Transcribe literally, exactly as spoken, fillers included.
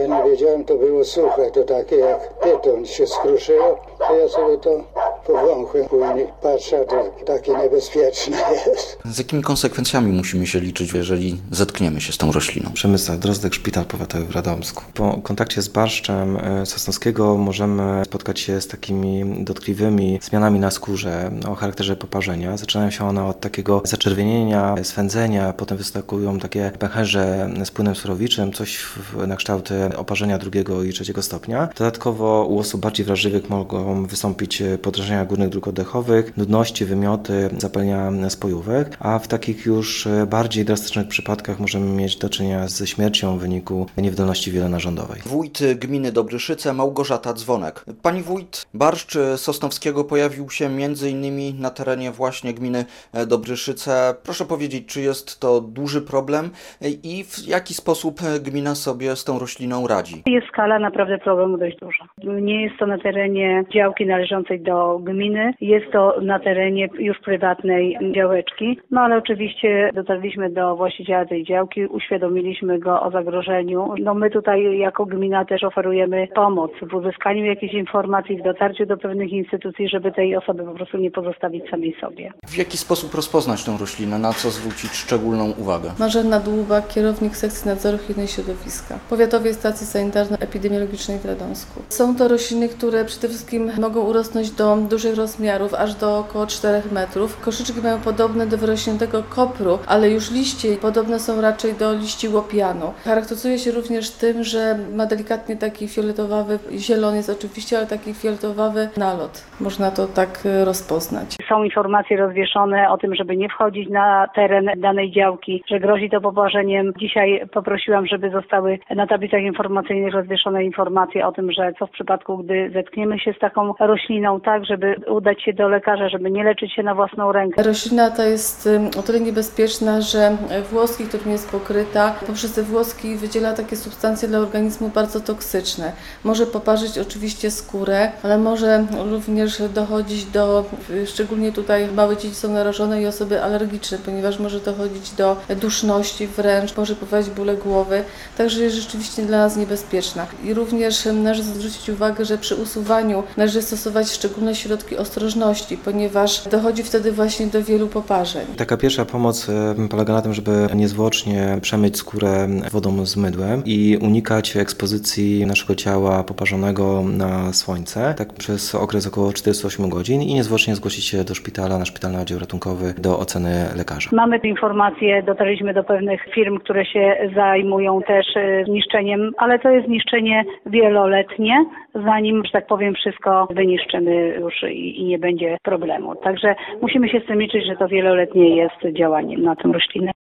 Ja nie wiedziałem, to było suche, to takie jak tytoń się skruszyło, a ja sobie to powąchłem, później patrzę, to takie niebezpieczne jest. Z jakimi konsekwencjami musimy się liczyć, jeżeli zetkniemy się z tą rośliną? Przemysław Drozdek, Szpital Powiatowy w Radomsku. Po kontakcie z barszczem sosnowskiego możemy spotkać się z takimi dotkliwymi zmianami na skórze o charakterze poparzenia. Zaczynają się one od takiego zaczerwienienia, swędzenia, potem wyskakują takie pęcherze z płynem surowiczym, coś w, na kształt oparzenia drugiego i trzeciego stopnia. Dodatkowo u osób bardziej wrażliwych mogą wystąpić podrażnienia górnych dróg oddechowych, nudności, wymioty, zapalenia spojówek, a w takich już bardziej drastycznych przypadkach możemy mieć do czynienia ze śmiercią w wyniku niewydolności wielonarządowej. Wójt gminy Dobryszyce Małgorzata Dzwonek. Pani wójt, barszcz sosnowskiego pojawił się między innymi na terenie właśnie gminy Dobryszyce. Proszę powiedzieć, czy jest to duży problem i w jaki sposób gmina sobie z tą rośliną radzi? Jest skala naprawdę problemu dość duża. Nie jest to na terenie działki należącej do gminy, jest to na terenie już prywatnej działeczki. No ale oczywiście dotarliśmy do właściciela tej działki, uświadomiliśmy go o zagrożeniu. No my tutaj jako gmina też oferujemy pomoc w uzyskaniu jakichś informacji, w dotarciu do pewnych instytucji, żeby tej osoby po prostu nie pozostawić samej sobie. W jaki sposób rozpoznać tę roślinę? Na co zwrócić szczególną uwagę? Marzena Dłubak, kierownik sekcji nadzoru ochrony środowiska Powiatowej Stacji Sanitarno-Epidemiologicznej w Radomsku. Są to rośliny, które przede wszystkim mogą urosnąć do dużych rozmiarów, aż do około czterech metrów. Koszyczki mają podobne do wyrośniętego kopru, ale już liście podobne są raczej do liści łopianu. Charakteryzuje się również tym, że ma delikatnie taki fioletowawy, zielony jest oczywiście, ale taki fioletowawy nalot. Można to tak rozpoznać. Są informacje rozwieszone o tym, żeby nie wchodzić na teren danej działki, że grozi to poparzeniem. Dzisiaj poprosiłam, żeby zostały na tablicach informacyjnych rozwieszone informacje o tym, że co w przypadku, gdy zetkniemy się z taką rośliną, tak, żeby udać się do lekarza, żeby nie leczyć się na własną rękę. Roślina ta jest o tyle niebezpieczna, że włoski, którym jest pokryta, poprzez te włoski wydziela takie substancje dla organizmu bardzo toksyczne. Może poparzyć oczywiście skórę, ale może również dochodzić do, szczególnie tutaj małe dzieci są narażone i osoby alergiczne, ponieważ może dochodzić do duszności wręcz, może powodować bóle głowy, także jest rzeczywiście dla nas niebezpieczna. I również należy zwrócić uwagę, że przy usuwaniu należy stosować szczególne środki ostrożności, ponieważ dochodzi wtedy właśnie do wielu poparzeń. Taka pierwsza pomoc polega na tym, żeby niezwłocznie przemyć skórę wodą z mydłem i unikać ekspozycji naszego ciała poparzonego na słońce, tak przez okres około czterdziestu ośmiu godzin i niezwłocznie zgłosić się do szpitala, na szpitalny oddział ratunkowy do oceny lekarza. Mamy informacje, dotarliśmy do pewnych firm, które się zajmują też niszczeniem, ale to jest niszczenie wieloletnie, zanim, że tak powiem, wszystko wyniszczymy już i, i nie będzie problemu. Także musimy się z tym liczyć, że to wieloletnie jest działanie na tę roślinę.